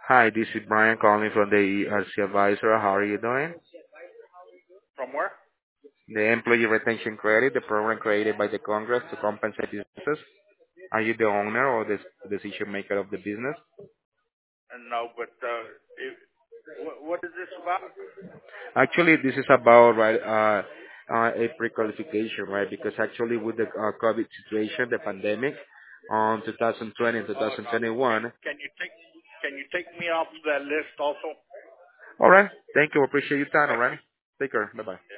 Hi, this is Brian calling from the ERC Advisor. How are you doing? From where? The Employee Retention Credit, the program created by the Congress to compensate businesses. Are you the owner or the decision maker of the business? No, but what is this about? Actually, this is about a pre-qualification, right? Because actually with the COVID situation, the pandemic, on 2020 and Oh no. Can 2021. can you take can you take me off that list also? All right. Thank you. Appreciate your time. All Thank right. you. Take care. Bye bye.